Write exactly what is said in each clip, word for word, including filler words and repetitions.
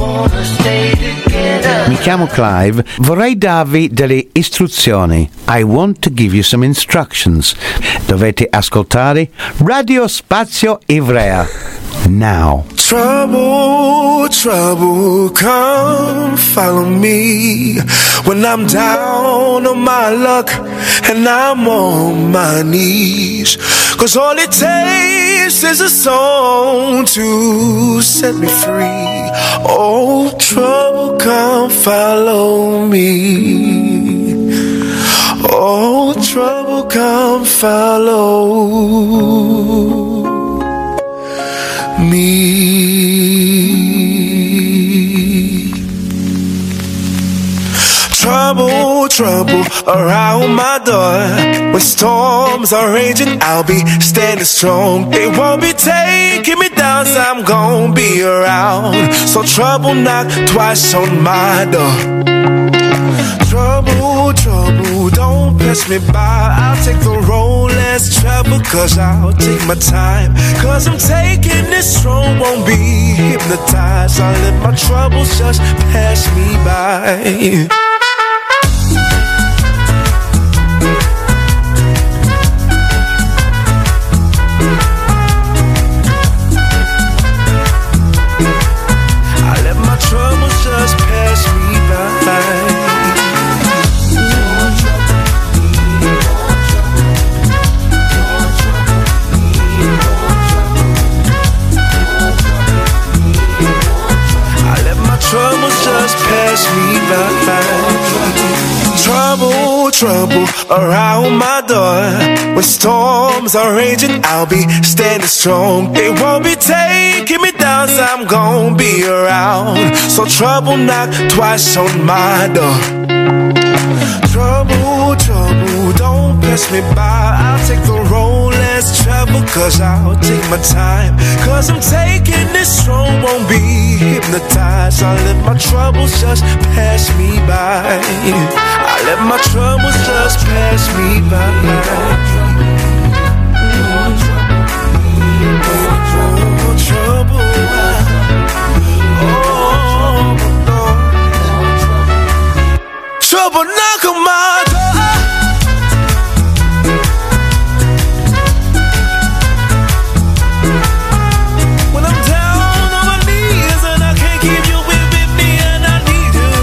Mi chiamo Clive, vorrei darvi delle istruzioni. I want to give you some instructions. Dovete ascoltare Radio Spazio Ivrea. Now. Trouble, trouble, come follow me when I'm down on my luck and I'm on my knees. Cause all it takes is a song to set me free. Oh, trouble, come follow me. Oh, trouble, come follow me. Trouble, trouble around my door. When storms are raging, I'll be standing strong. They won't be taking me down, so I'm gonna be around. So trouble knock twice on my door. Trouble, trouble, don't pass me by. I'll take the road less travel, cause I'll take my time. Cause I'm taking this strong, won't be hypnotized. I'll let my troubles just pass me by. Trouble, trouble around my door. When storms are raging, I'll be standing strong. They won't be taking me down, so I'm gonna be around. So trouble knock twice on my door. Trouble, trouble, don't pass me by. I'll take the road less travel, cause I'll take my time. Cause I'm taking this strong, won't be hypnotized. I'll let my troubles just pass me by. I'll let my troubles just pass me by. Oh, trouble. Oh, trouble knock on my door. When I'm down on my knees and I can't keep you with me and I need you.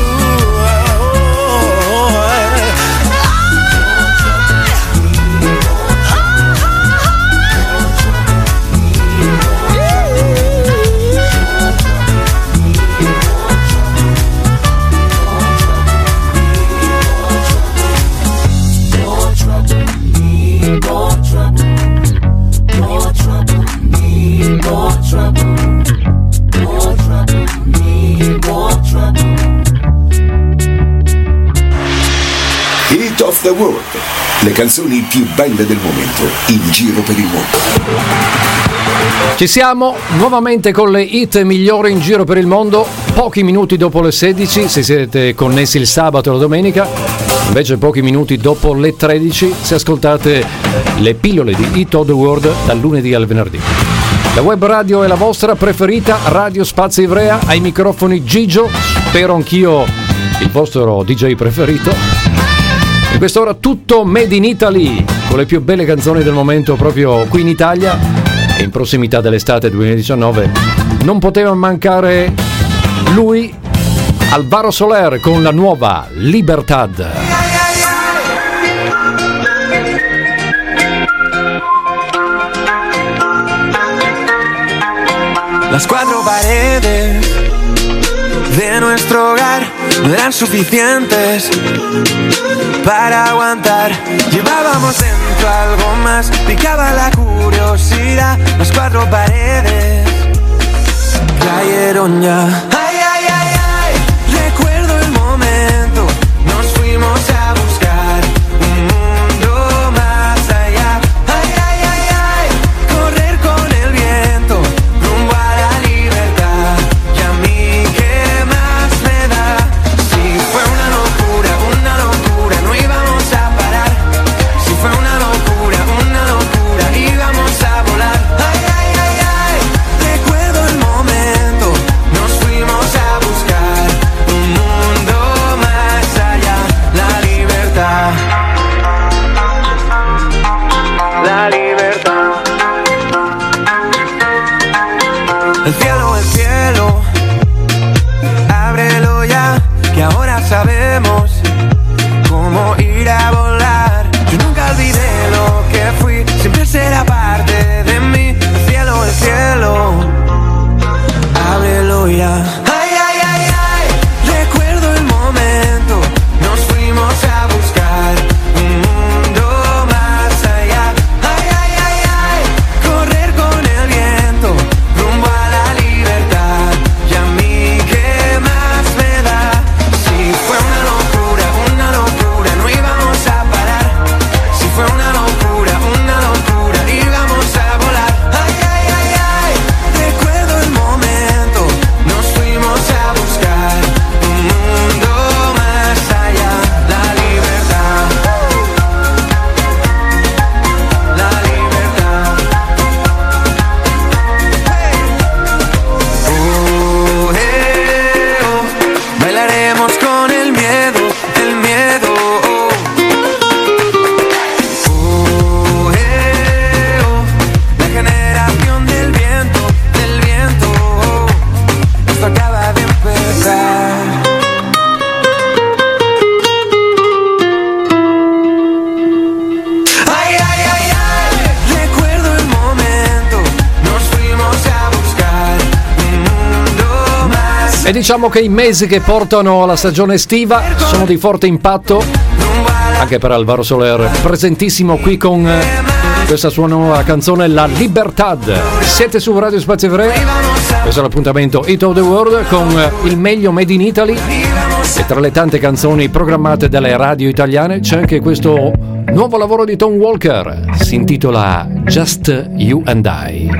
Hit of the World, le canzoni più belle del momento in giro per il mondo. Ci siamo nuovamente con le hit migliori in giro per il mondo, pochi minuti dopo le sedici se siete connessi il sabato o la domenica, invece pochi minuti dopo le tredici se ascoltate le pillole di Hit of the World dal lunedì al venerdì. La web radio è la vostra preferita, Radio Spazio Ivrea, ai microfoni Gigio, spero anch'io il vostro D J preferito. In quest'ora tutto Made in Italy, con le più belle canzoni del momento proprio qui in Italia e in prossimità dell'estate duemiladiciannove. Non poteva mancare lui, Alvaro Soler, con la nuova Libertad. Las cuatro paredes de nuestro hogar no eran suficientes para aguantar. Llevábamos dentro algo más, picaba la curiosidad. Las cuatro paredes cayeron ya. Ay, ay, ay, ay, recuerdo el momento, nos fuimos a buscar un mundo más allá. Ay, ay, ay, ay, correr con el viento rumbo a la libertad. Y a mí qué más me da, si fue una locura, una locura, no íbamos a parar. Si fue una locura, una locura, íbamos a volar. Ay, ay, ay, ay, recuerdo el momento, nos fuimos E diciamo che i mesi che portano alla stagione estiva sono di forte impatto anche per Alvaro Soler, presentissimo qui con questa sua nuova canzone La Libertad. Siete su Radio Spazio Ivrea, questo è l'appuntamento Hit of the World con il meglio made in Italy, e tra le tante canzoni programmate dalle radio italiane c'è anche questo nuovo lavoro di Tom Walker, si intitola Just You and I.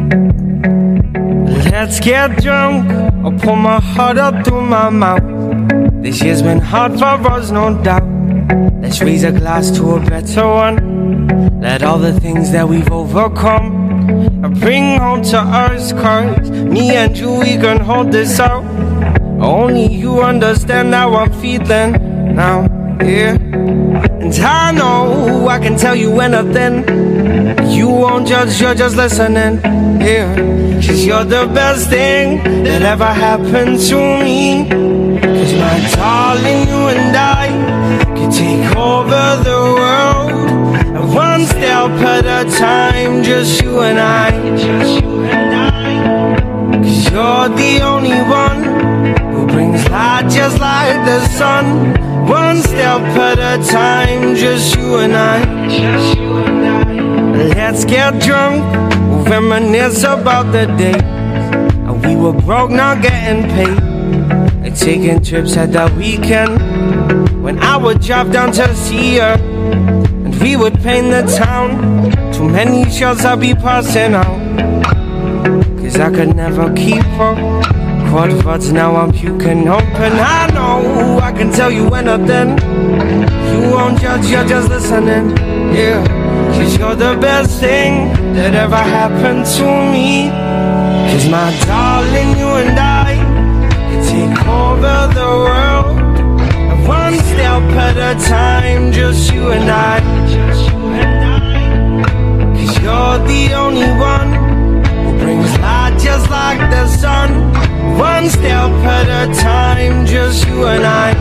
Let's get drunk, I'll pull my heart up through my mouth. This year's been hard for us, no doubt. Let's raise a glass to a better one. Let all the things that we've overcome bring home to us, cause me and you, we can hold this out. Only you understand how I'm feeling now, yeah. And I know I can tell you anything. You won't judge, you're just listening, yeah. Cause you're the best thing that ever happened to me. Cause my darling, you and I can take over the world, and one step at a time, just you and I. Just you and I. Cause you're the only one who brings light just like the sun. One step at a time, just you and I. Just you and I. Let's get drunk, we'll reminisce about the day and we were broke, not getting paid, and taking trips at the weekend when I would drive down to see her and we would paint the town. Too many shots I'd be passing out, cause I could never keep up. Quad words, now I'm puking open. I know I can tell you anything. You won't judge, you're just listening, yeah. Cause you're the best thing that ever happened to me. Cause my darling, you and I can take over the world, and one step at a time, just you and I. Cause you're the only one who brings light just like the sun. One step at a time, just you and I.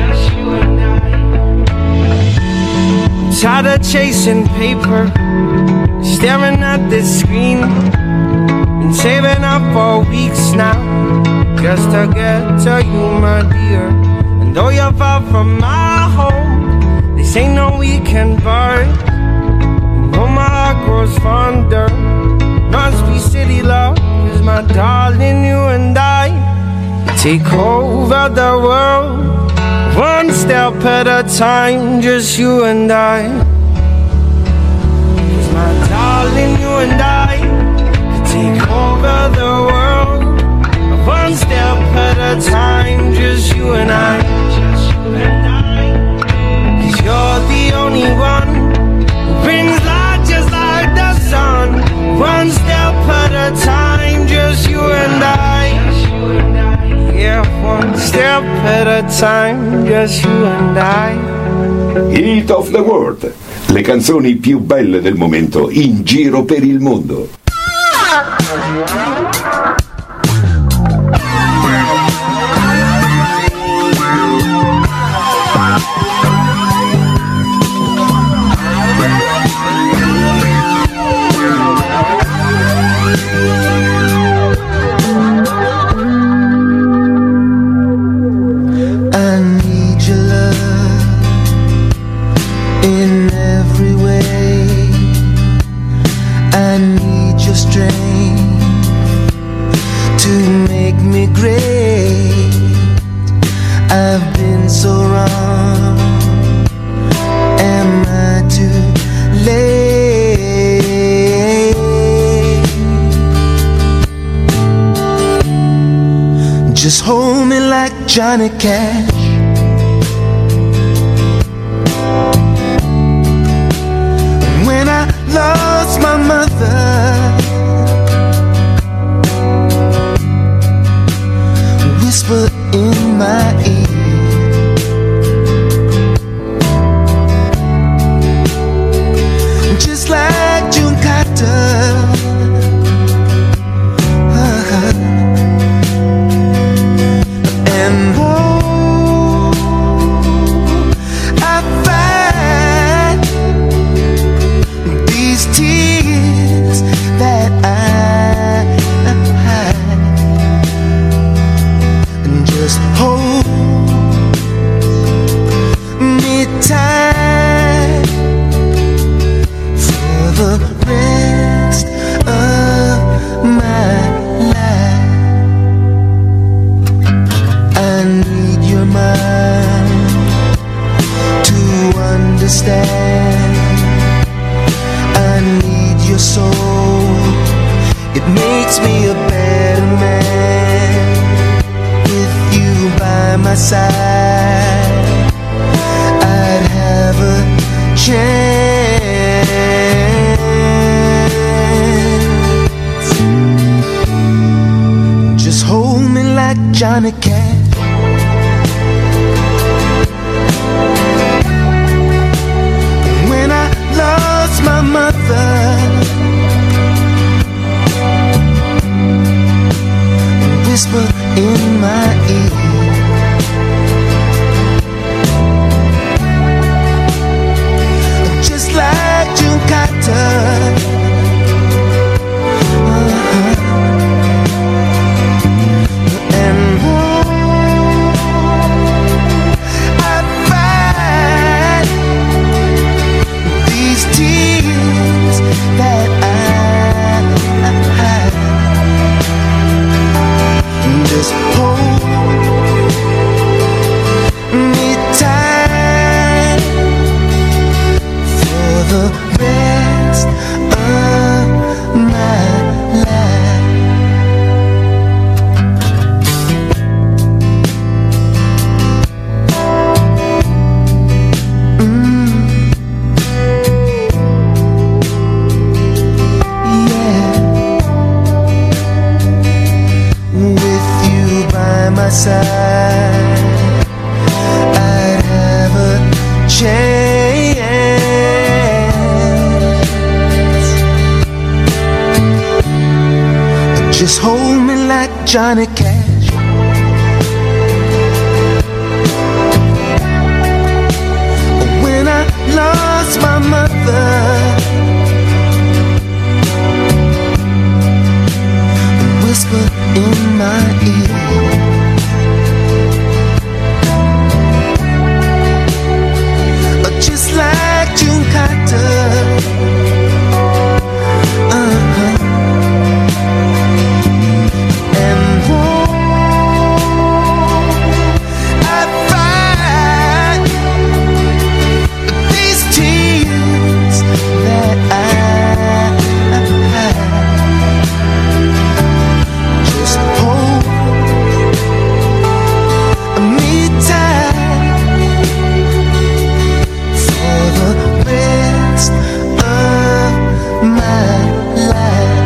I'm tired of chasing paper, staring at this screen. Been saving up for weeks now, just to get to you, my dear. And though you're far from my home, this ain't no weekend bar. You know my heart grows fonder, must be city love. Cause my darling, you and I take over the world, one step at a time, just you and I. Cause my darling, you and I take over the world, one step at a time, just you and I. Cause you're the only one who brings light just like the sun. One step at a time, just you and I. Yeah, one step at a time, just you and I. Hit of the World, le canzoni più belle del momento in giro per il mondo. Just hold me like Johnny Cash. When I lost my mother, whisper in my ear, just like June Carter. Just hold me tight for the rest of my life. I need your mind to understand. I need your soul. It makes me a better man with you by my side. I'd have a chance. Just hold me like Johnny Cash. When I lost my mother, whisper in my ear, just like June Carter. Uh-huh. And oh, I fight these tears that I hide. Just hold me tight for the rest of my life. Mm. Yeah. With you by my side, I'd have a chance. Just hold me like Johnny Cash. When I lost my mother, whisper in my ear, just like June Carter. Uh-huh. And oh, I fight these tears that I hide. Just hold me tight for the rest of my life.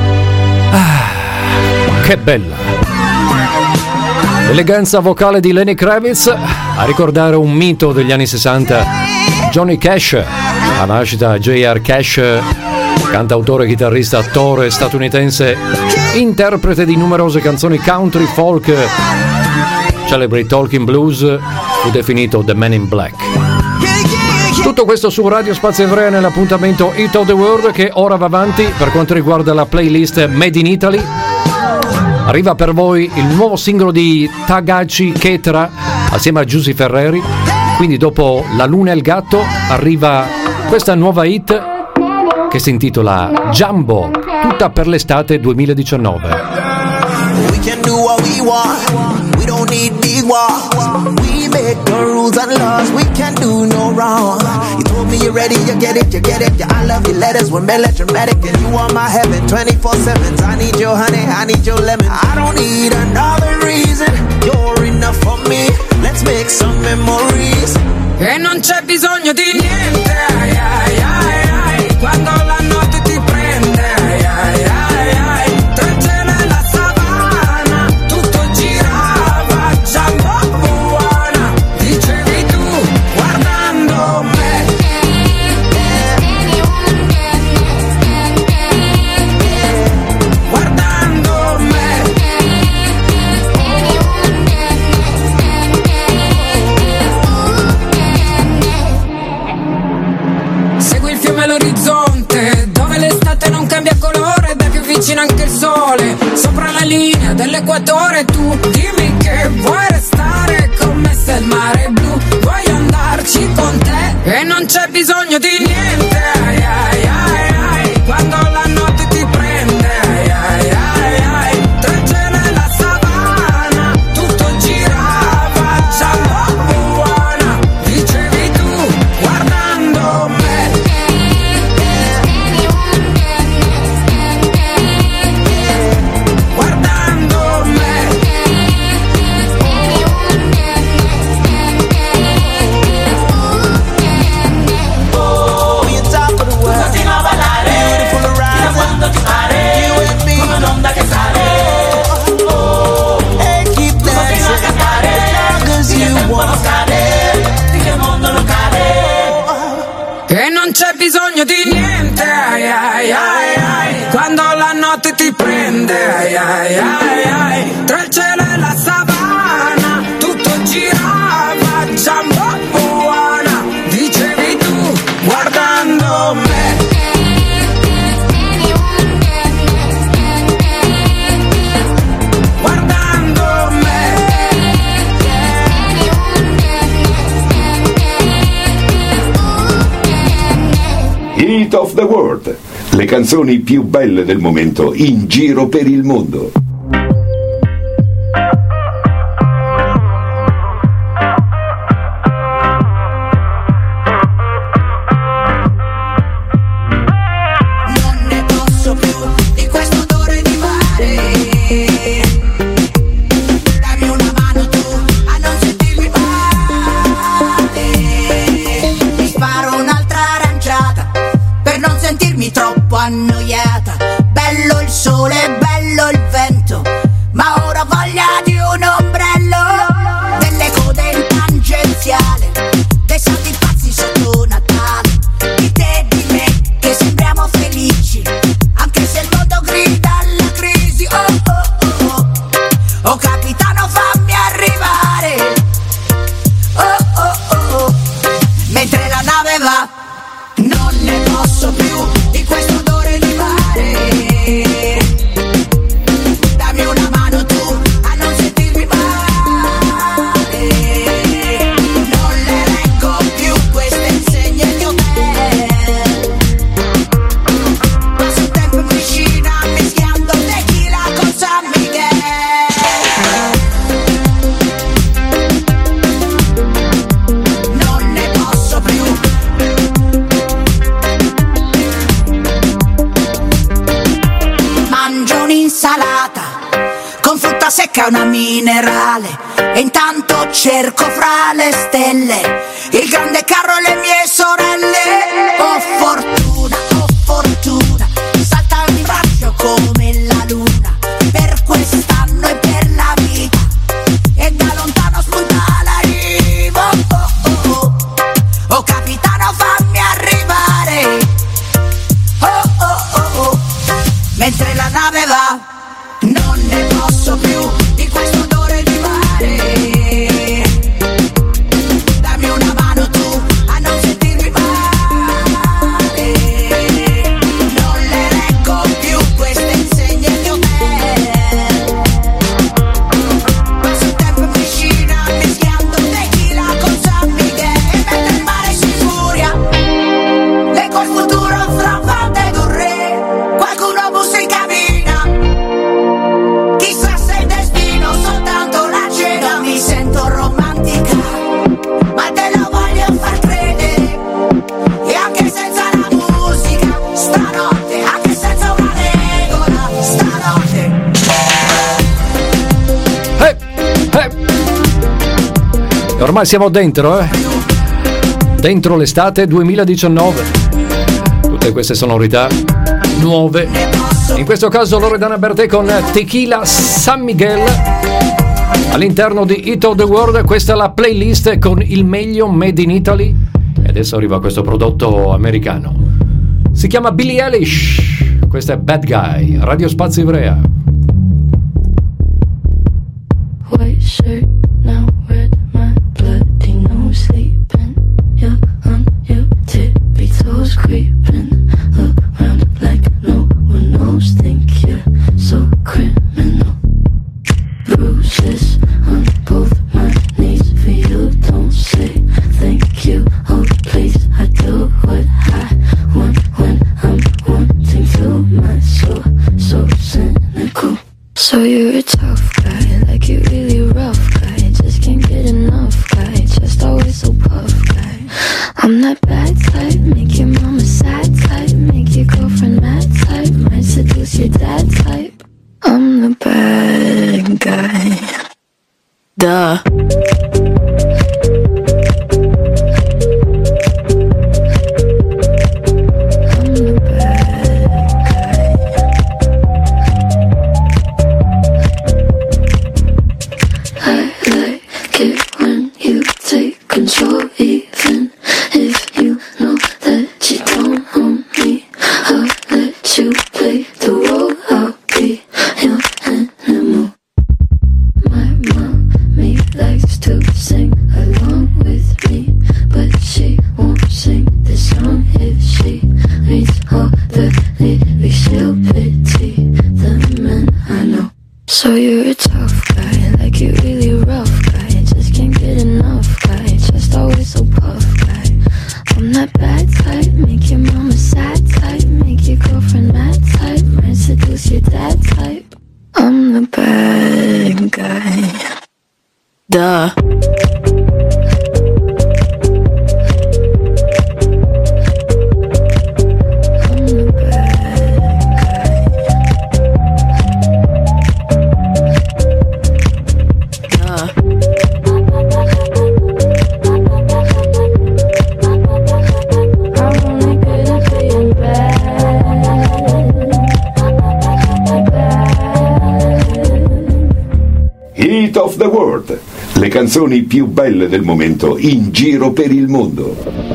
Che bella! L'eleganza vocale di Lenny Kravitz a ricordare un mito degli anni sessanta, Johnny Cash, la nascita J R. Cash, cantautore, chitarrista, attore statunitense, interprete di numerose canzoni country, folk, celebre talking blues, fu definito The Man in Black. Tutto questo su Radio Spazio Ivrea nell'appuntamento Hit of the World, che ora va avanti. Per quanto riguarda la playlist Made in Italy, arriva per voi il nuovo singolo di Tagaci Chetra assieme a Giusy Ferreri. Quindi dopo La Luna e il Gatto arriva questa nuova hit che si intitola Jumbo, tutta per l'estate duemiladiciannove. We can do what we want, we don't need these walls. We make the rules and laws, we can do no wrong. You told me you're ready, you get it, you get it. Yeah, I love your letters were melodramatic, and you are my heaven twenty-four seven. I need your honey, I need your lemon. I don't need another reason, you're enough for me. Let's make some memories. E non c'è bisogno di niente, ai, ai, ai, ai, quando la notte ti prende, ai, ai, ai, ai, tra il cielo e la savana, tutto girava, Jumbo buona, dicevi tu, guardando me. Guardando me. Segui il fiume all'orizzonte, dove l'estate non cambia colore, da vicino anche il sole, sopra la linea dell'equatore. Tu dimmi che vuoi restare ai ai ai ai, tra il cielo e la savana, tutto girava, Jamboana, dicevi tu, guardando me. Guardando me. Hit of the World, le canzoni più belle del momento in giro per il mondo. Non ne posso più di questo odore di mare. Dammi una mano tu a non sentirmi male. Mi sparo un'altra aranciata per non sentirmi troppo annoiata. Bello il sole, bello il vento, ma ora ho voglia di un ombrello. Delle code in tangenziale, dei salti pazzi sotto Natale. Di te e di me che sembriamo felici, anche se il mondo grida alla crisi. Oh oh oh oh, oh capitano fammi arrivare. Oh oh oh oh, mentre la nave va. Non ne posso più di questo odore di mare. Dammi una mano tu a non sentirmi male. Non le reggo più queste insegne di hotel. Passo tempo in piscina mischiando tequila con San Miguel. Non ne posso più. Mangio un'insalata con frutta secca e una minerale, e intanto cerco fra le stelle il grande carro e le mie sorelle. Oh fortuna, oh fortuna, saltano in braccio come la luna, per quest'anno e per la vita, e da lontano spunta la riva. Oh oh oh, oh capitano fammi arrivare. Oh oh oh oh, mentre la nave va. Non ne posso più di questo odore di mare. Dammi una mano tu a non sentirmi male. Non le reggo più queste insegne di hotel. Passo tempo in piscina mischiando tequila con San Miguel. E mentre il mare si furia, leggo il futuro strappante d'un re. Qualcuno bussa in cabina, chissà se il destino soltanto la cena. Mi sento romantica, ma te lo voglio far credere. E anche senza la musica, stanotte, anche senza una regola, stanotte. Eh, eh. E ormai siamo dentro, eh? Dentro l'estate duemiladiciannove. Tutte queste sonorità nuove. In questo caso Loredana Bertè con Tequila San Miguel all'interno di Hit of the World. Questa è la playlist con il meglio made in Italy. E adesso arriva questo prodotto americano. Si chiama Billie Eilish. Questa è Bad Guy, Radio Spazio Ivrea. White shirt, now red, my bloody nose sleeping. You're on your tippy toes creeping around like no one knows. Think you're so criminal. Bruises on both my knees for you. Don't say thank you. Oh please, I do what I want when I'm wanting to. My soul so cynical. So you're a tough guy, like you really rough guy. Just can't get enough guy, just always so puff guy. I'm that bad type, make your mama sad type, make your girlfriend mad type, might seduce your dad type. I'm the bad guy. Duh. Control, even if you know that you don't own me. I'll let you play the role. I'll be your to sing along with me, but she won't sing this song if she reads all the lyrics. She'll pity the men I know. So you're a tough guy, like you really rough guy, just can't get enough guy, just always so puff guy. I'm that bad type, make your mama sad type, make your girlfriend mad type, might seduce your dad type. I'm the bad guy. Duh. Hit of the World, le canzoni più belle del momento in giro per il mondo.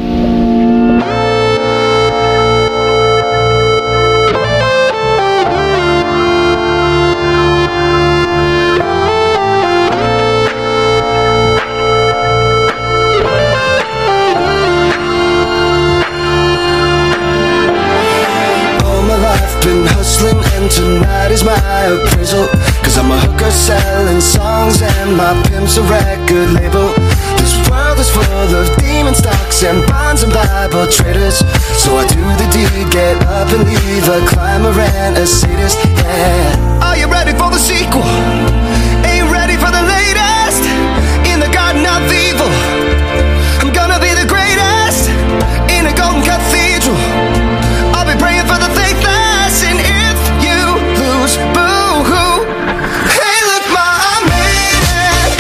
Tonight is my appraisal, cause I'm a hooker selling songs and my pimp's a record label. This world is full of demon stocks and bonds and Bible traders. So I do the deed, get up and leave a climber and a sadist, yeah. Are you ready for the sequel? Ain't ready for the latest? In the garden of evil, I'm gonna be the greatest. In a golden cathedral, I'll be praying for the faithless. And if lose, boo-hoo. Hey, look, ma, I made it.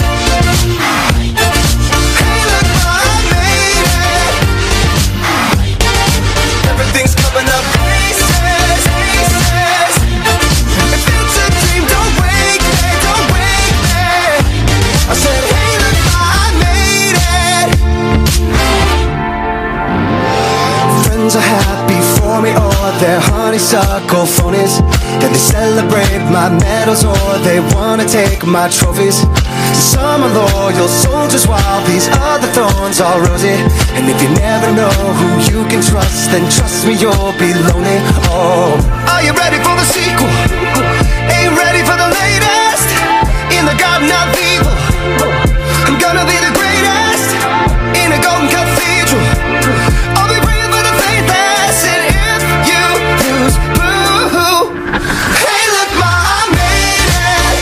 Hey, look, ma, I made it. Everything's coming up aces, aces. If it's a dream, don't wake me, don't wake me. I said, hey, look, ma, I made it. Friends are happy for me, or they're honeysuckle phonies. Then they celebrate my medals, or they wanna take my trophies. Some are loyal soldiers while these other thorns are rosy. And if you never know who you can trust, then trust me, you'll be lonely. Oh, are you ready for the sequel? Ain't ready for the latest? In the garden of evil, I'm gonna be the greatest. In a golden cathedral, I'll be praying for the faithless. And if you lose, boo-hoo. Hey, look, ma, I made it.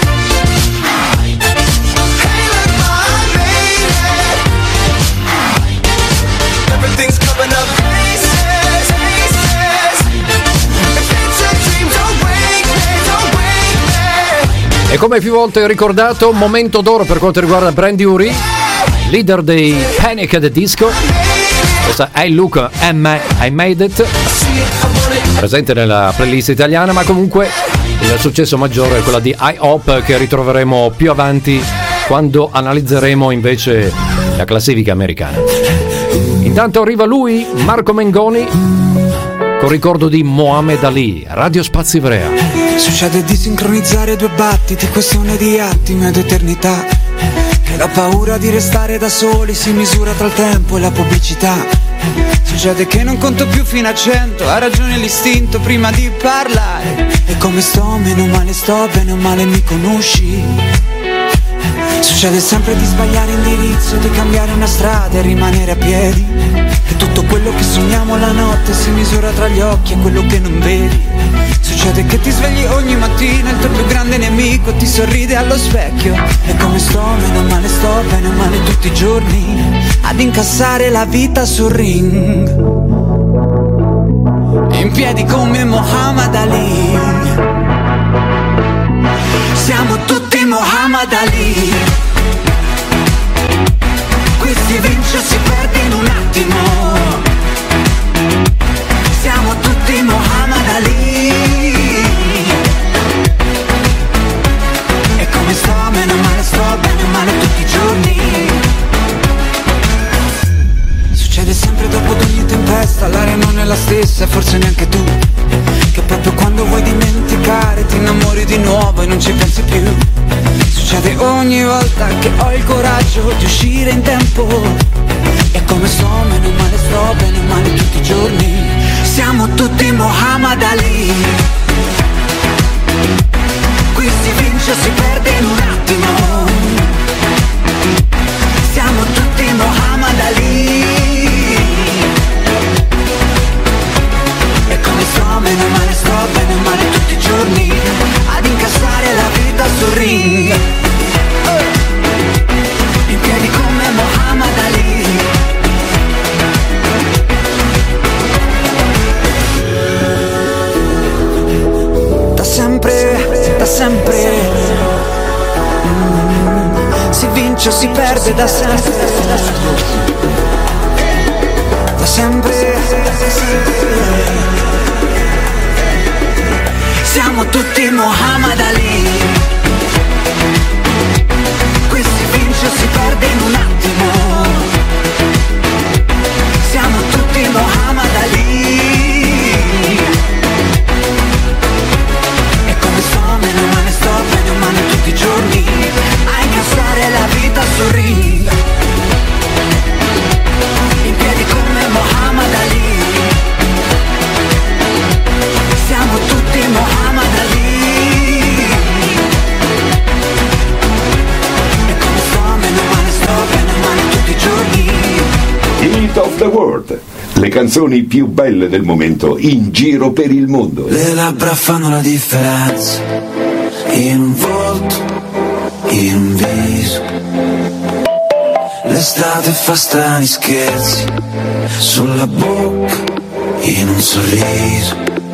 Hey, look, ma, I made it. Everything's coming up aces, aces. If it's a dream, don't wake me, don't wake me. E come più volte ricordato, momento d'oro per quanto riguarda Brandi Uri, leader dei Panic at the Disco. Questa è Look and I Made It, presente nella playlist italiana, ma comunque il successo maggiore è quella di I Hope, che ritroveremo più avanti quando analizzeremo invece la classifica americana. Intanto arriva lui, Marco Mengoni, con ricordo di Mohammed Ali, Radio Spazio Ivrea. Succede di sincronizzare due battiti, questione di attimi ed eternità, e la paura di restare da soli si misura tra il tempo e la pubblicità. Succede che non conto più fino a cento, ha ragione l'istinto prima di parlare. E come sto, meno male sto, bene o male mi conosci. Succede sempre di sbagliare indirizzo, di cambiare una strada e rimanere a piedi. E tutto quello che sogniamo la notte si misura tra gli occhi e quello che non vedi. Succede che ti svegli ogni mattina, il tuo più grande nemico ti sorride allo specchio. E come sto, meno male sto, bene o male tutti i giorni, ad incassare la vita sul ring, in piedi come Muhammad Ali. Siamo tutti Muhammad Ali. Qui si vince o si perde in un attimo. Siamo tutti Muhammad Ali. E come sto, meno male sto, bene o male tutti i giorni. Succede sempre dopo ad ogni tempesta, l'aria non è la stessa e forse neanche tu. Che proprio quando vuoi dimenticare ti innamori di nuovo e non ci pensi più. Succede ogni volta che ho il coraggio di uscire in tempo. E come sto, meno male sto, bene male tutti i giorni. Siamo tutti Muhammad Ali. Qui si vince o si perde in un attimo. Siamo tutti Muhammad Ali. E come sto, meno male sto, bene male tutti i giorni. Ad incassare la vita sul ring. In piedi come Muhammad Ali. Da sempre, da sempre mm, si vince o si perde da sempre. Da sempre, da sempre. Siamo tutti Muhammad Ali. Qui si vince o si perde in un attimo. Siamo tutti Muhammad Ali. E come sto, meno male sto, bene o male tutti i giorni. A incassare la vita sul ring. In piedi come Muhammad Ali. Siamo tutti Muhammad Ali. E come sto, meno male sto, bene o male tutti i giorni. Hit of the World, le canzoni più belle del momento in giro per il mondo. Le labbra fanno la differenza in un volto, in un viso. L'estate fa strani scherzi sulla bocca, in un sorriso.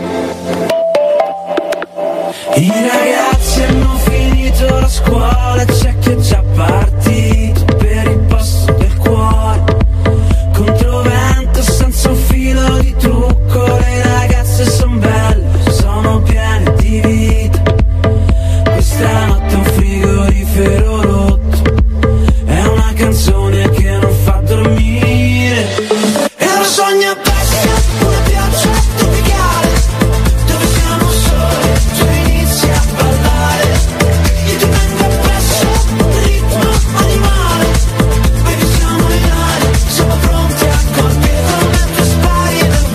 I ragazzi hanno finito la scuola, c'è chi è già partito per il posto del cuore. Controvento senza un filo di trucco, le ragazze son belle, sono piene di vita. Questa notte è un frigorifero rotto, è una canzone che non fa dormire. E lo sogno è bestia, una pioggia tropicale, dove siamo soli, tu inizi a ballare. Io ti vengo appresso, ritmo animale. Baby siamo in aria, siamo pronti a colpire come tu spari nel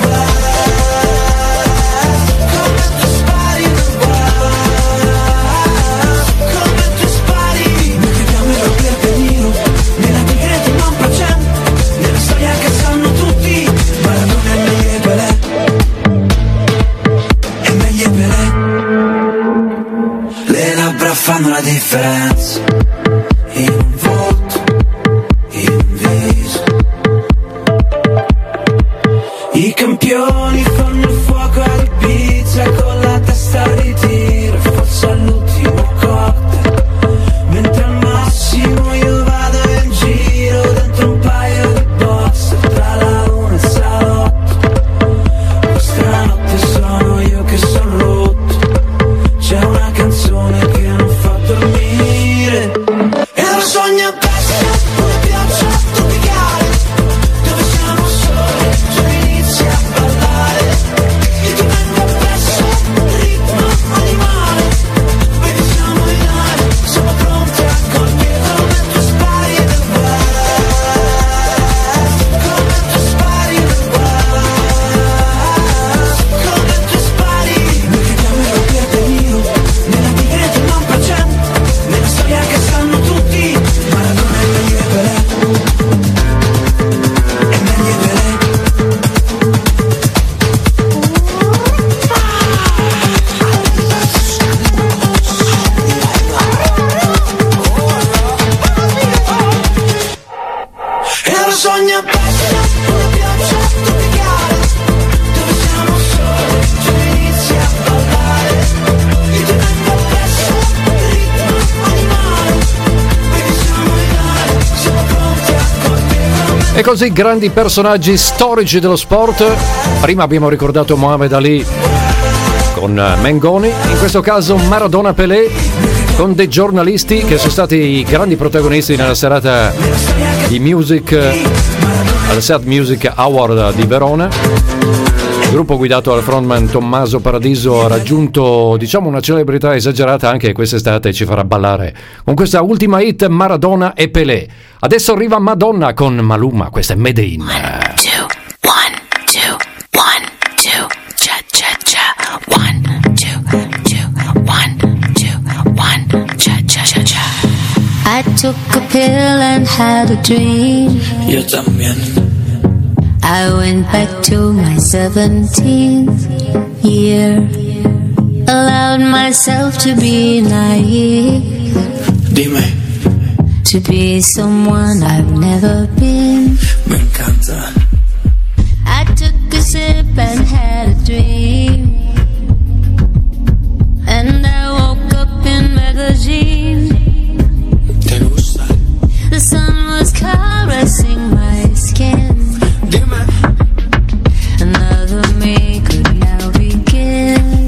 web. Come tu spari nel web. Come tu spari. Noi chiamiamo il verde nero, nella tigre non facciamo, nella storia che sanno tutti. Maradona è meglio e Pelé, è meglio e Pelé. Le labbra fanno la differenza in un volto, in un viso. I campioni fanno il fuoco al pizza con la testa di tiro, forse all'ultimo cocktail. Mentre al massimo io vado in giro dentro un paio di box tra la luna e il salotto. Questa notte sono io che sono rotto, c'è una canzone che non fa dormire. E lo sogno bestia, una pioggia tropicale, dove siamo soli, tu inizi a ballare. Io ti vengo appresso, ritmo animale. Baby siamo in aria, siamo pronti a colpire come tu spari nel web. Come tu spari nel web. Come tu spari. Noi chiamiamo il verde nero, nella tigre non facciamo, nella storia che sanno tutti. Maradona è meglio e Pelé, è meglio e Pelé. E lo sogno bestia, una pioggia tropicale, dove siamo soli, tu inizi a ballare. Io ti vengo appresso, ritmo animale. Baby siamo in aria, siamo pronti a colpire come. E così grandi personaggi storici dello sport. Prima abbiamo ricordato Muhammad Ali con Mengoni, in questo caso Maradona, Pelé, con dei giornalisti che sono stati i grandi protagonisti nella serata di music, alla Sad Music Award di Verona. Il gruppo guidato dal frontman Tommaso Paradiso ha raggiunto, diciamo, una celebrità esagerata anche quest'estate e ci farà ballare con questa ultima hit Maradona e Pelé. Adesso arriva Madonna con Maluma, questa è Made in. One, two, one, two, one, two, cha cha cha. One, two, two, one, two, one, cha cha cha cha. I took a pill and had a dream. Yo también. I went back to my seventeenth year. Allowed myself to be naive. Dime. To be someone I've never been. Me encanta. I took a sip and had a dream. And I woke up in magazine. ¿Te gusta? The sun was caressing my skin. Dime. Another me could now begin.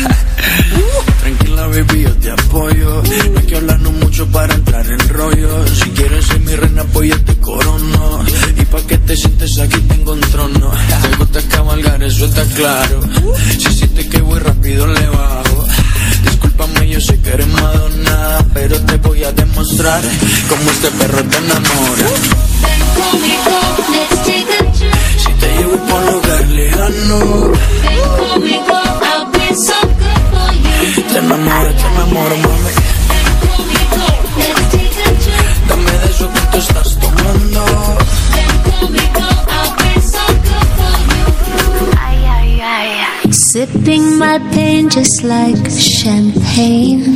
Tranquila baby, yo te apoyo. No hay que hablarnos mucho para entrar en rollo. Si quieres ser mi reina, pues yo te corono. Y pa' que te sientes aquí tengo un trono. Te gusta cabalgar, eso está claro. Si sientes que voy rápido le bajo. Discúlpame, yo sé que eres Madonna, pero te voy a demostrar cómo este perro te enamora. Ven conmigo, let's take a trip. Si te llevo por un lugar lejano, Ven conmigo, I'll be so good for you. te enamoro, te enamoro, mami. Ven conmigo, let's take a trip. Dame de eso que tú estás tomando. Ven conmigo, I'll be so good for you. Ay, ay, ay. Sipping my pain just like champagne.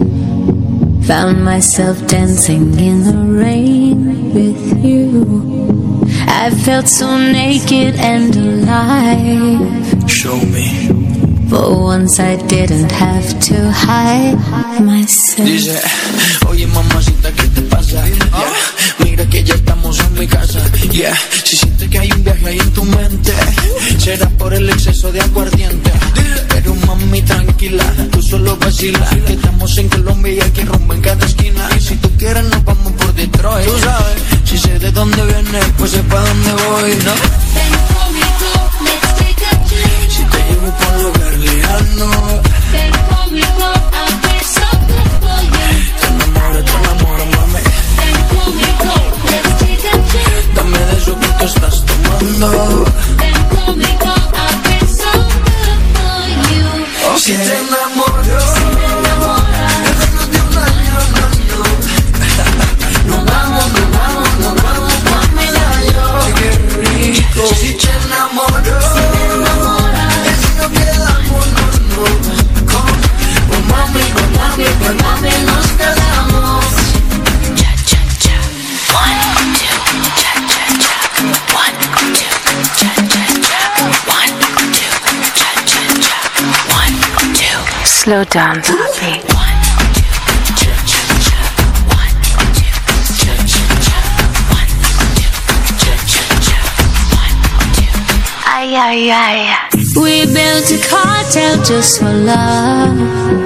Found myself dancing in the rain with you. I felt so naked and alive. Show me. For once I didn't have to hide myself. Dice, oye mamacita, ¿qué te pasa? Yeah. Mira que ya estamos en mi casa. Yeah. Si sientes que hay un viaje ahí en tu mente, será por el exceso de aguardiente. Pero mami tranquila, tú solo vacila, que estamos en Colombia y aquí rumbo en cada esquina. Y si tú quieres nos vamos por Detroit. Tú sabes, si sé de dónde vienes, pues sé pa' dónde voy, ¿no? Ven conmigo, let's take a trip. Si te llevo por un lugar lejano, Ven conmigo, I'll be so good for you. te enamoro, te enamoro, mami. Ven conmigo, let's take a trip. Dame de eso que tú estás tomando. Ven conmigo, I'll be so good for you. Si te enamoro, Si me enamoras, nos vamos, nos vamos, nos vamos pa' Medallo. Qué rico. Si te enamoro, si me enamoras, si no quedamos, no, no. Con mami, con mami, con mami nos quedamos. cha cha cha. One, two, cha cha cha. One, two, cha cha cha. One, two, cha cha cha. One, two. Slow down, papi. One, two, cha cha cha. One, two, cha cha cha. One, two, cha cha cha. One, two. Ay, ay, ay. We built a cartel just for love.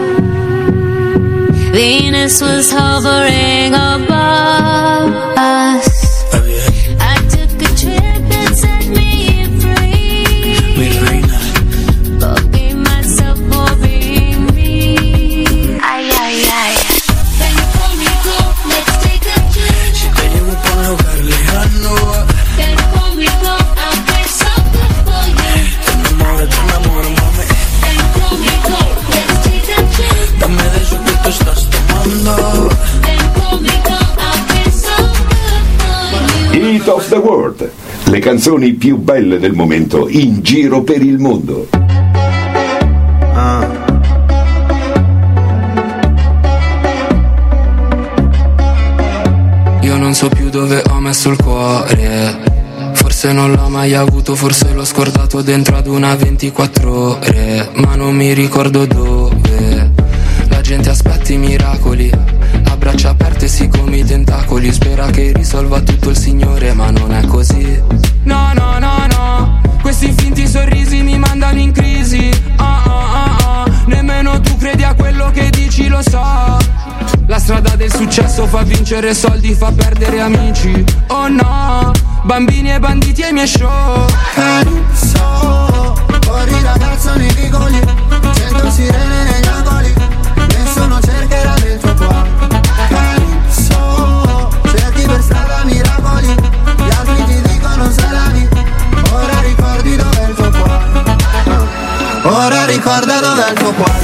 Venus was hovering above us. I took a trip that set me free. Mi reina, Forgave myself for being me. Ay, ay, ay. Ven conmigo, let's take a trip. si te llevo por un lugar lejano, Ven conmigo, I'll be so good for you. te enamoro, te enamoro, mami. Ven conmigo, let's take a trip. Dame de eso que tú estás tomando. Ven conmigo, I'll be so good for you. Hit of the World, le canzoni più belle del momento in giro per il mondo. Io non so più dove ho messo il cuore. Forse non l'ho mai avuto, forse l'ho scordato dentro ad una ventiquattro ore. Ma non mi ricordo dove. La gente aspetta i miracoli, a braccia aperte sì come i tentacoli. Spera che risolva tutto il Signore, ma non è così. No, no, no, no, questi finti sorrisi mi mandano in crisi. Ah, ah, ah, ah. Nemmeno tu credi a quello che dici, lo so. La strada del successo fa vincere soldi, fa perdere amici. Oh no, bambini e banditi ai miei show. Penso Fuori ragazzo nei vicoli, sento sirene negli angoli, nessuno cercherà del tuo cuore. Calypso, cerchi per strada miracoli, gli altri ti dicono salami, ora ricordi dov'è il tuo cuore. Ora ricorda dov'è il tuo cuore.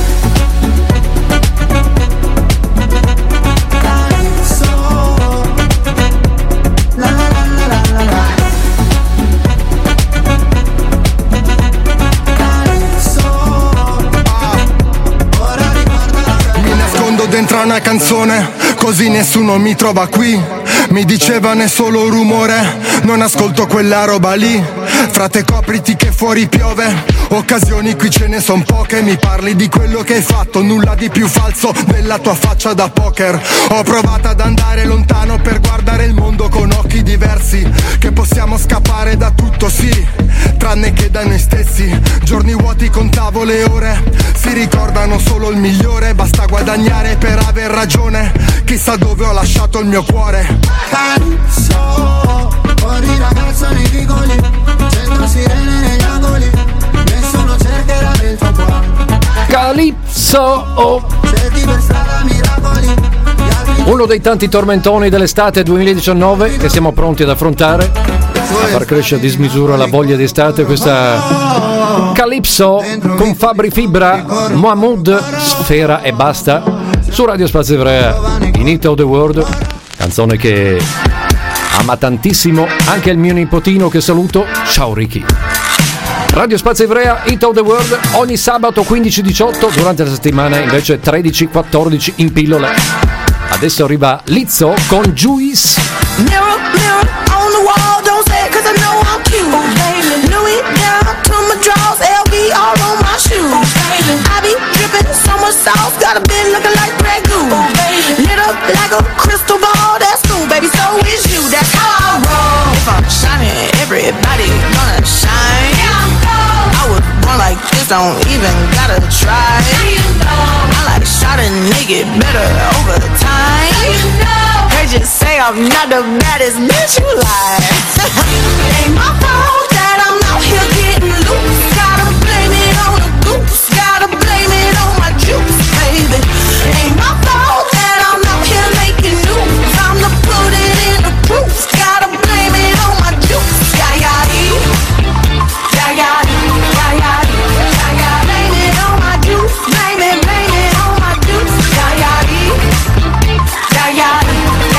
Dentro una canzone, così nessuno mi trova qui. Mi dicevano è solo rumore, non ascolto quella roba lì. Frate copriti che fuori piove, occasioni qui ce ne son poche. Mi parli di quello che hai fatto, nulla di più falso della tua faccia da poker. Ho provato ad andare lontano per guardare il mondo con occhi diversi, che possiamo scappare da tutto sì, tranne che da noi stessi. Giorni vuoti contavo le ore, si ricordano solo il migliore. Basta guadagnare per aver ragione, chissà dove ho lasciato il mio cuore. Calypso, fuori ragazzo nei vicoli, sento sirene negli angoli, nessuno cercherà del tuo cuore. Calypso, oh. Cerchi per strada miracoli, uno dei tanti tormentoni dell'estate duemiladiciannove che siamo pronti ad affrontare, a far crescere a dismisura la voglia di estate. Questa Calypso con Fabri Fibra, Mahmood, Sfera e basta, su Radio Spazio Ivrea, in Hit of the World, canzone che ama tantissimo anche il mio nipotino che saluto. Ciao Ricky. Radio Spazio Ivrea, Hit of the World, ogni sabato quindici diciotto, durante la settimana invece tredici quattordici in pillole. Adesso arriva Lizzo con Juice. Mirror, mirror on the wall, don't say it 'cause I know I'm cute. Oh, baby. Louis down to my drawers, L V all on my shoes. Oh, baby. I be dripping so much sauce, got a bit looking like Grey Goose. Oh, baby. Lit up like a crystal ball, that's cool, baby, so is you, that's how I roll. If I'm shining, everybody gonna shine. Yeah, I'm gold. I was born like this, don't even gotta try. Yeah, you know. I like shot a nigga better over time. Yeah, you know. Heard you say I'm not the baddest bitch, you lie. Ain't my fault that I'm out here getting loose. Gotta blame it on the goose. Gotta blame it on my juice, baby. Ain't my fault that I'm out here making news. I'm the put it in the proof. Gotta blame it on my juice. Yeah, yeah, yeah, yeah, yeah, yeah, yeah, yeah. Blame it on my juice. Blame it, blame it on my juice. Yeah, yeah, yeah, yeah, yeah.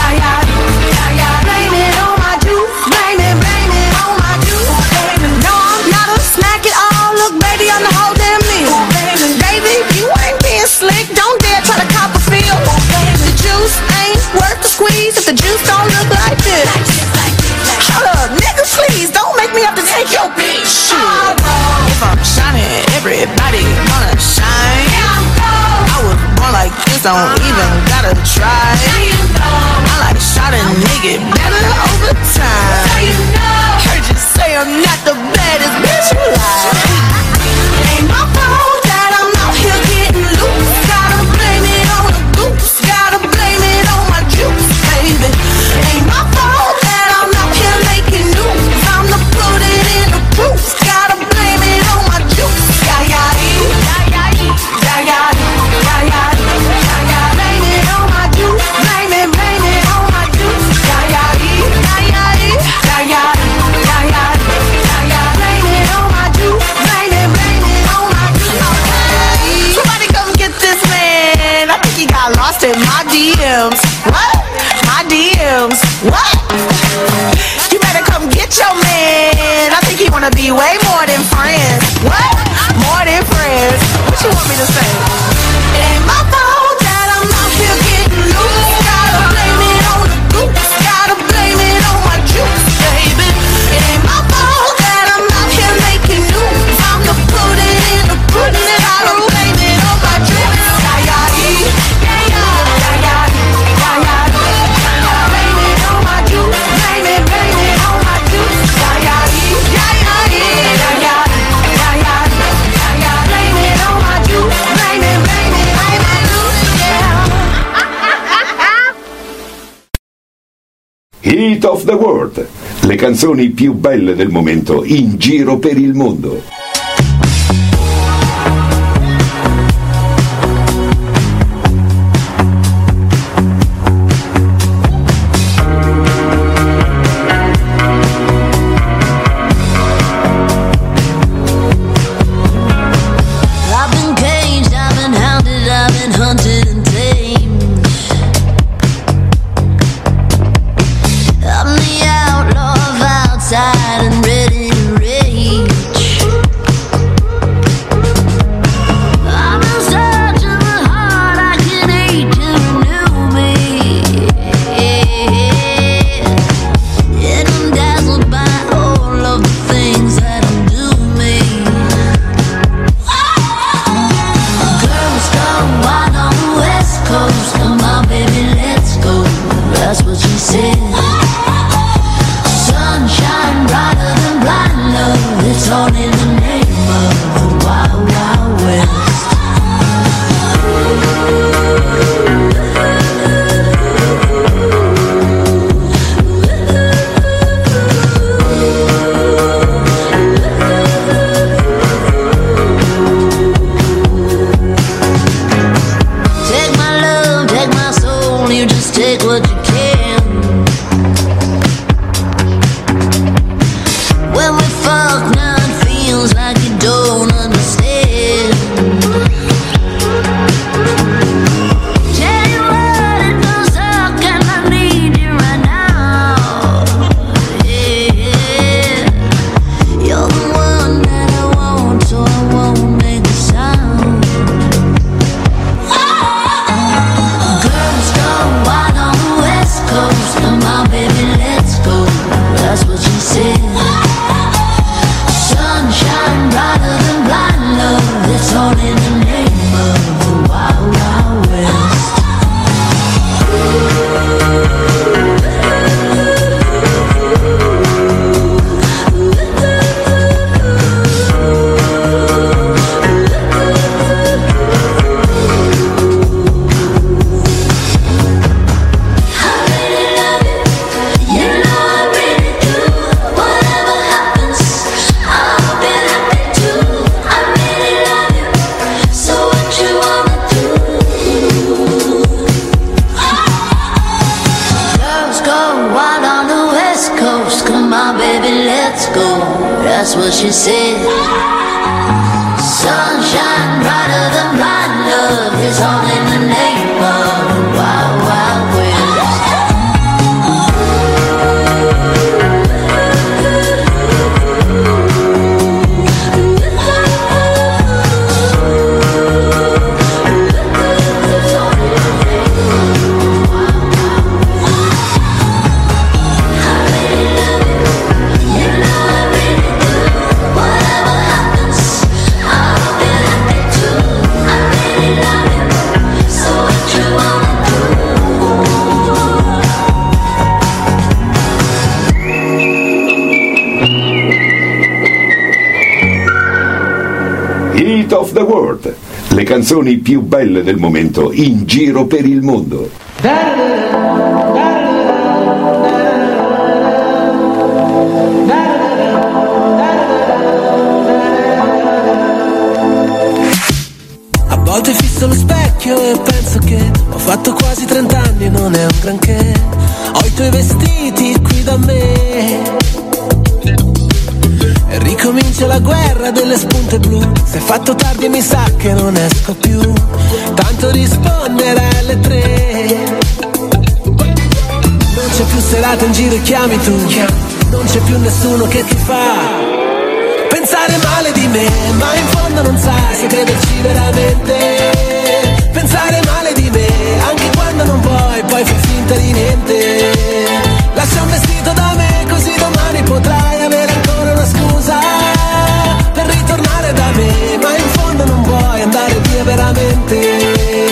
Slick, don't dare try to cop a feel. The juice ain't worth the squeeze if the juice don't look like this. Hold up, nigga, please don't make me have to take your bitch. If I'm shining, everybody gonna shine. I was born like this, don't even gotta try. I like shot a nigga better over time. Heard you say I'm not the baddest bitch, you lie. Ain't my fault that I'm out here getting loose. Gotta blame it on the goose. Gotta blame it on my juice, baby. Ain't my fault that I'm out here making news. I'm the put it in the proof. Gotta blame it on my juice. Yeah, yeah, yeah, yeah, yeah, yeah, yeah, yeah, yeah. Blame it on my juice. Blame it, blame it on my juice. Yeah, yeah, yeah, yeah, yeah, yeah, yeah, yeah, yeah. Blame it on my juice. Blame it, blame it on my juice. Somebody come get this man. I think he got lost in my D Ms. What? My D Ms. What? You better come get your man. I think he wanna be way more than friends. What? More than friends. What you want me to say? It ain't my fault that I'm out here getting loose. Gotta blame it on the goose. Gotta blame it on my juice, baby. It ain't my fault that I'm out here making news. I'm the put it in the put it. Gotta blame it on my juice. Yeah, yeah, yeah, yeah, yeah, yeah, yeah, yeah. Blame it on my juice. Blame it, blame it on my juice. Yeah, yeah, yeah, yeah, yeah, yeah, yeah, yeah, yeah. Blame it on my juice. Blame it, blame it, blame it, yeah. Hit of the World, le canzoni più belle del momento in giro per il mondo. on, baby, let's go. That's what she said. Sunshine brighter than my love is all in the name of Wild Wild West. Hit of the World, le canzoni più belle del momento in giro per il mondo. A volte fisso lo specchio e penso che ho fatto quasi trent'anni, non è un granché. Ho i tuoi vestiti qui da me e ricomincia la guerra delle spunte blu. Se è fatto tardi mi sa che non esco più, tanto rispondere alle tre. Non c'è più serata in giro e chiami tu, non c'è più nessuno che ti fa pensare male di me, ma in fondo non sai se crederci veramente. Pensare male di me, anche quando non vuoi, poi fai finta di niente. Lascia un vestito da me, così domani potrai avere ancora una scusa per ritornare da me, ma in fondo non vuoi andare via veramente.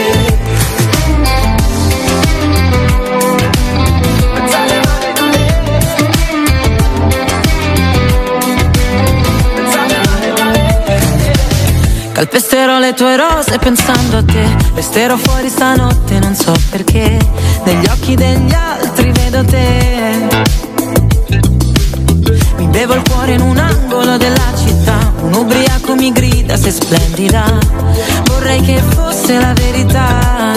Calpesterò le tue rose pensando a te, resterò fuori stanotte non so perché, negli occhi degli altri vedo te. Mi bevo il cuore in un angolo della città, un ubriaco mi grida sei splendida, vorrei che fosse la verità,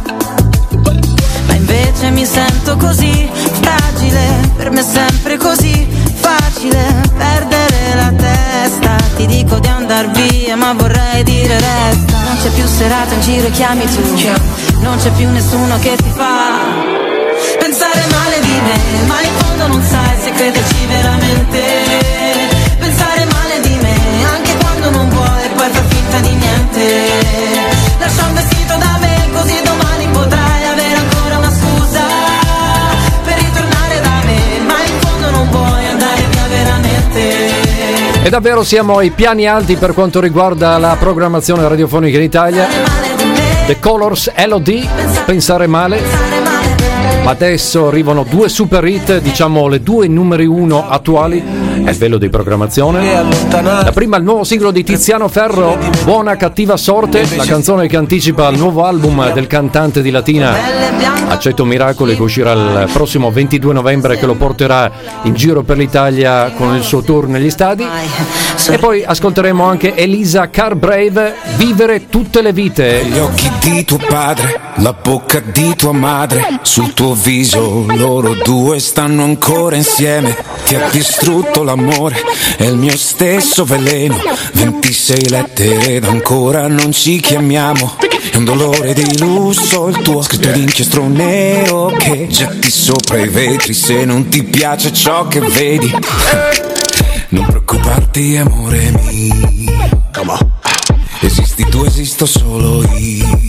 ma invece mi sento così fragile, per me è sempre così facile perdere la testa. Ti dico di andar via ma vorrei dire resta. Non c'è più serata in giro e chiami tu, non c'è più nessuno che ti fa pensare male di me, ma in fondo non sai se crederci veramente. Pensare male di me anche quando non vuoi e poi far finta di niente. Lascia un vestito da me così domani potrai avere ancora una scusa per ritornare da me, ma in fondo non vuoi andare via veramente. E davvero siamo ai piani alti per quanto riguarda la programmazione radiofonica in Italia. The Colors, L O D, Pensare male. Ma adesso arrivano due super hit, diciamo le due numeri uno attuali a livello di programmazione. La prima il nuovo singolo di Tiziano Ferro, Buona cattiva sorte, la canzone che anticipa il nuovo album del cantante di Latina Accetto Miracoli, che uscirà il prossimo ventidue novembre, che lo porterà in giro per l'Italia con il suo tour negli stadi. E poi ascolteremo anche Elisa Carbrave, Vivere tutte le vite. Gli occhi di tuo padre, la bocca di tua madre, sul tuo viso loro due stanno ancora insieme. Ti ha distrutto l'amore e il mio stesso veleno, ventisei lettere ed ancora non ci chiamiamo. È un dolore di lusso il tuo, scritto d'inchiostro nero che getti sopra i vetri se non ti piace ciò che vedi. Non preoccuparti amore mio, esisti tu, esisto solo io.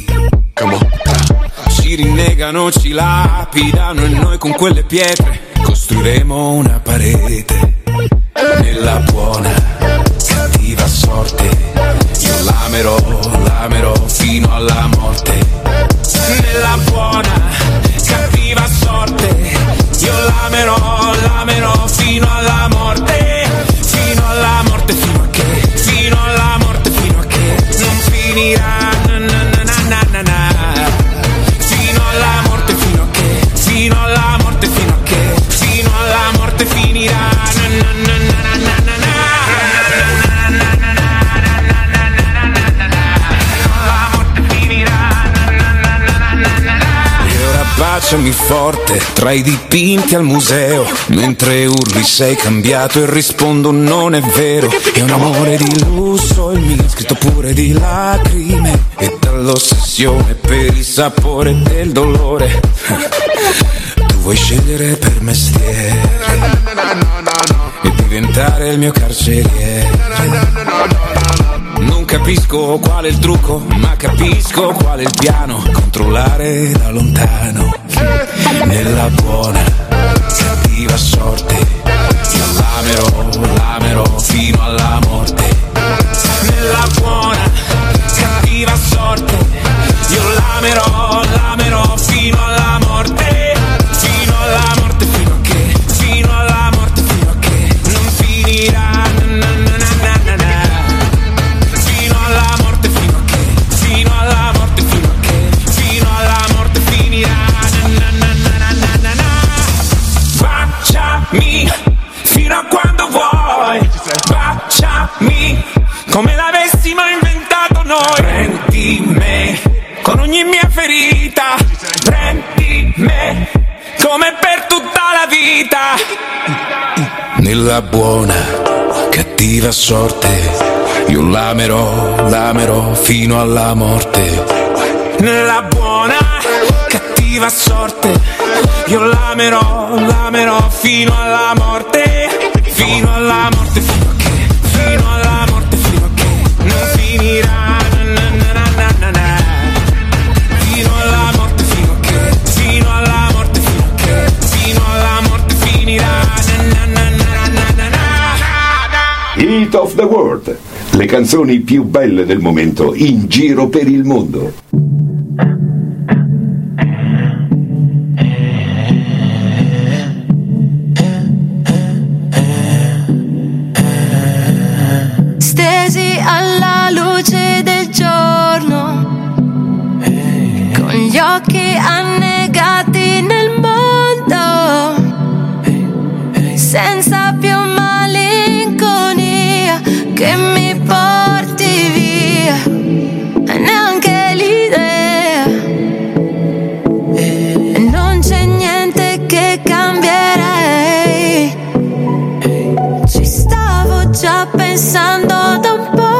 Ci rinnegano, ci lapidano e noi con quelle pietre costruiremo una parete. Nella buona, cattiva sorte io l'amerò, l'amerò fino alla morte. Nella buona, cattiva sorte io l'amerò, l'amerò fino alla morte. Fino alla morte, fino a che, fino alla morte, fino a che non finirà. Na, na, na, na, na, na. Fino alla morte, fino a che, fino alla morte, fino a che, fino alla morte finirà. Na, na, na, na, na, na, na. abbracciami forte tra i dipinti al museo, mentre urli sei cambiato e rispondo non è vero. È un amore di lusso il mio, scritto pure di lacrime e dall'ossessione per il sapore del dolore. Tu vuoi scegliere per mestiere e diventare il mio carceriere. Non capisco qual è il trucco, ma capisco qual è il piano. Controllare da lontano. Nella buona, cattiva sorte, io l'amerò, l'amerò fino alla morte. Nella buona, cattiva sorte, io l'amerò, l'amerò fino alla morte. Fino alla morte, fino a che, fino alla morte, fino a che non finirà. Fino a quando vuoi, baciami come l'avessimo inventato noi. Prendi me con ogni mia ferita, prendi me come per tutta la vita. Nella buona, cattiva sorte, io l'amerò, l'amerò fino alla morte. Nella buona, cattiva sorte, io l'amerò, l'amerò fino alla morte, fino alla morte, fino a che, fino alla morte, fino a che non finirà, na, na, na, na, na, na. Fino alla morte, fino a che, fino alla morte, fino a che, fino alla morte finirà, na, na, na, na, na, na. Hit of the World, le canzoni più belle del momento in giro per il mondo. Alla luce del giorno, con gli occhi annegati nel mondo, senza più malinconia che mi porti via, neanche l'idea, non c'è niente che cambierei, ci stavo già pensando da un po'.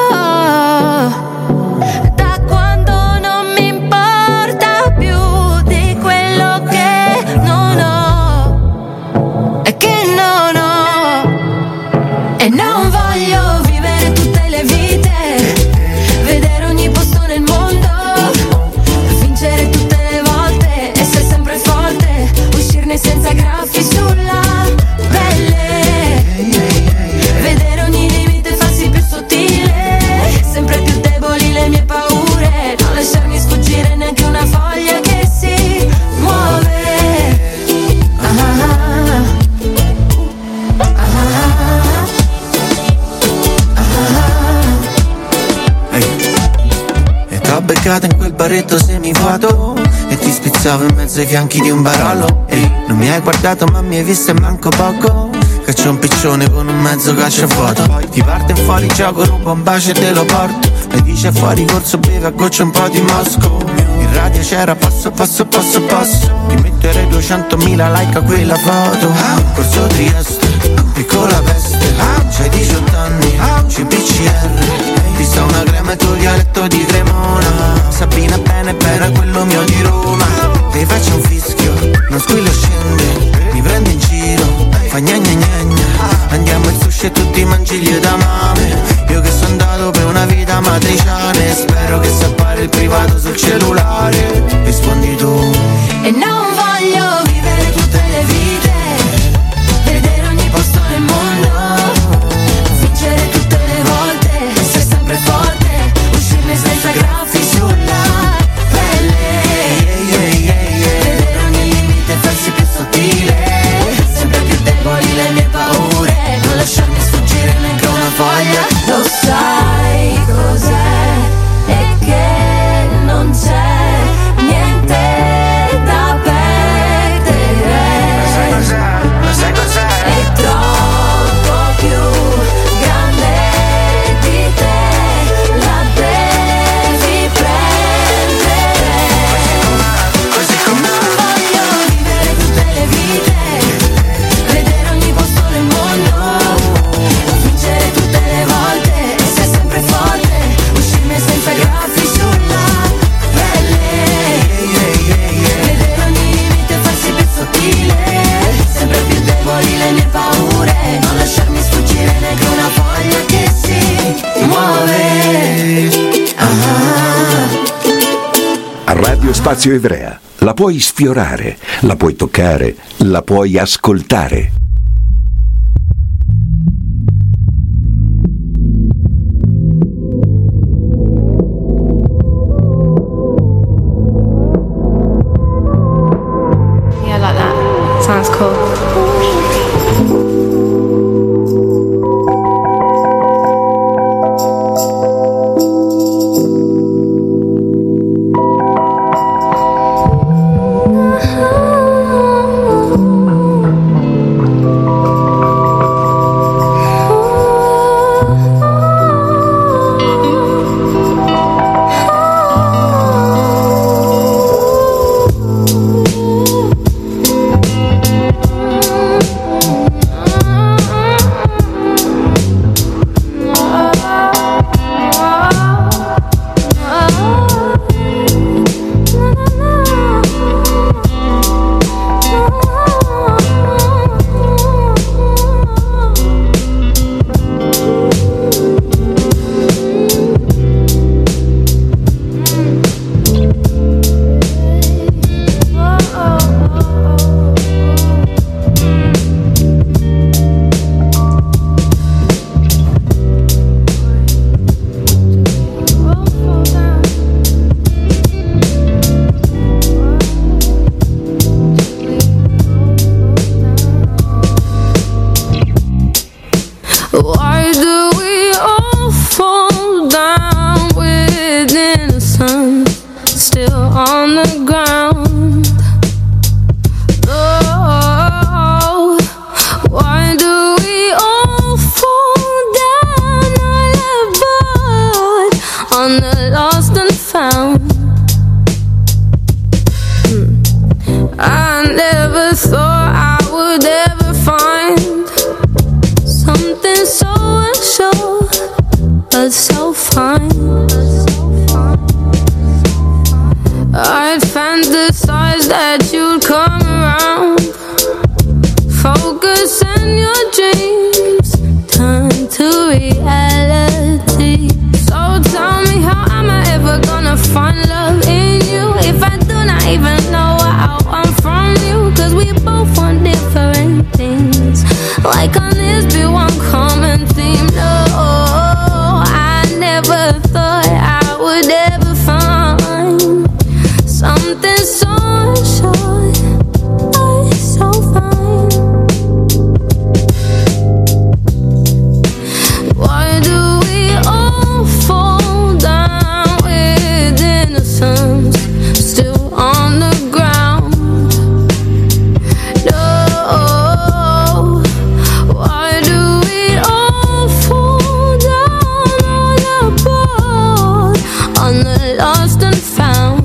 E non voglio vivere tutte le vite, vedere ogni posto nel mondo, vincere tutte le volte, essere sempre forte, uscirne senza graffi sulla pelle, vedere ogni limite farsi più sottile, sempre più deboli le mie paure, non lasciarmi sfuggire neanche una foglia che si muove. Ah, ah, ah. T'ho beccato in quel barretto semivuoto e ti spizzavo in mezzo ai fianchi di un barolo. Ehi, non mi hai guardato ma mi hai visto e manco poco. Caccio un piccione con un mezzo calciafuoco. Ti parte in fuori gioco, rubo un bacio e te lo porto. E dice fuori corso beve a goccia un po' di Mosco. In radio c'era passo passo passo passo. Ti metterei duecentomila like a quella foto. Corso Trieste, piccola peste. C'hai diciotto anni, C P C R. Ti sta una crema e tuo dialetto di Cremona. Sabina bene bene quello mio di Roma. Ti faccio un fischio, non squillo scende. Mi prende in giro, fa gna gna gna gna. Andiamo in sushi e tutti mangi gli edamame. Io che sono andato per una vita matriciana e spero che sapere il privato sul cellulare. Rispondi tu. E non voglio vivere tutte le vite, vedere ogni posto nel mondo, vincere tutte le volte, essere sempre forte, uscirne senza graffi sulla pelle, vedere ogni limite farsi più sottile, sempre più deboli le mie paure, non lasciarmi sfuggire neanche una foglia. Lo sai cos'è e che non c'è Spazio Ivrea. La puoi sfiorare, la puoi toccare, la puoi ascoltare. Yeah, like that. Sounds cool. Why do we all fall down with innocence still on the ground? Oh, why do we all fall down all aboard on the lost and found? Hmm. I never thought I would ever find something so unsure, but so fine. I'd fantasize that you'd come around, focus on your dreams, turn to reality. So tell me, how am I ever gonna find love in you if I do not even know what I want from you? Cause we both want different things, why can't this be one common theme? No, I never thought I would ever find something so short, but so fine. Why do we all fall down with innocence still on the ground? No, why do we all fall down all aboard on the lost and found?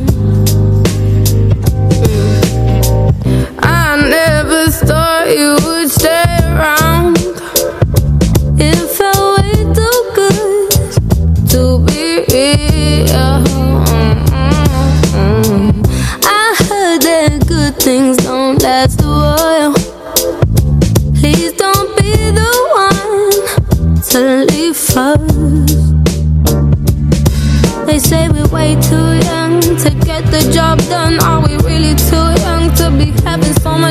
I never thought you would stay around. It felt way too good to be real. I heard that good things don't last a while. Please don't be the one to leave first. They say we're way too young to get the job done. Are we really too young to be having so much